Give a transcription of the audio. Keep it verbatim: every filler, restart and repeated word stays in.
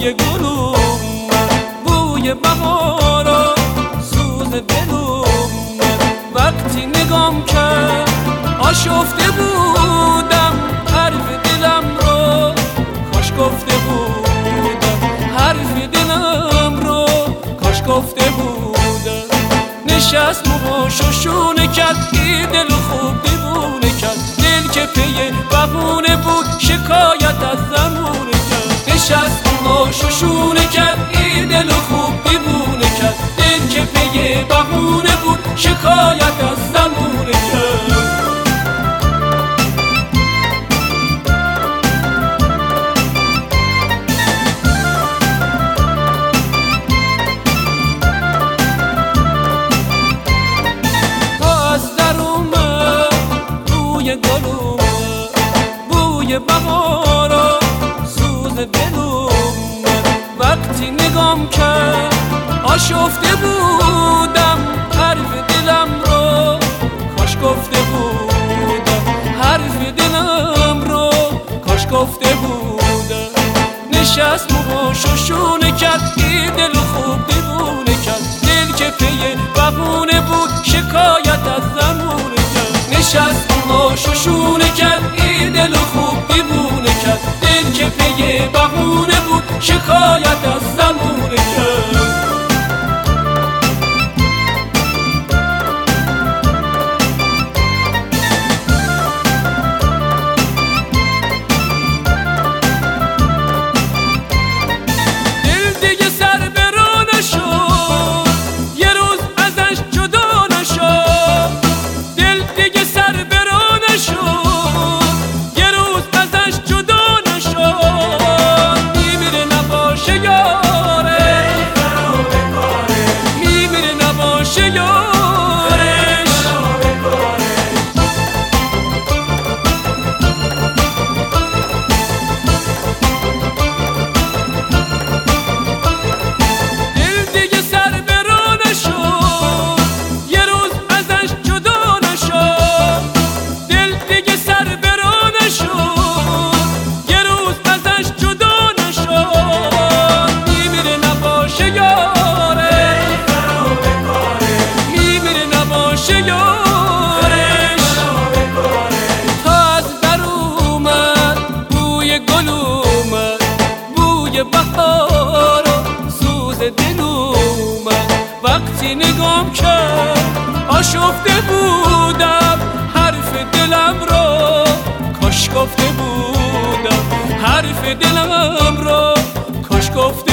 بوی گل اومد، بوی بهار و سوز دل اومد. وقتی نگام کرد آشفته بودم حرف دلم رو کاش گفته بودم، حرف دلم رو کاش گفته بودم. نشست موهاشو شونه کرد، این دل خوب دیوونه کرد، دل که پی بهونه بود شکایت از زمونه کرد. نشست موهاشو شونه کرد، این دل خوب دیوونه کرد، دل که پی بهونه بود شکایت از زمونه کرد. گل اومد، بوی بهار و سوز دل اومد. وقتی نگام کرد آشفته بودم حرف دلم رو کاش گفته بودم، حرف دلم رو کاش گفته بودم. نشست موهاشو شونه کرد، این دل خوب دیوونه کرد، دل که پی بهونه بود شکایت از زمونه کرد. نشست موهاشو شونه کرد، این دل خوب دیوونه کرد، دل که پی بهونه بود شکایت از زمونه کرد. بهار و سوز دل اومد. وقتی نگام کرد آشفته بودم حرف دلم رو کاش گفته بودم، حرف دلم رو کاش گفته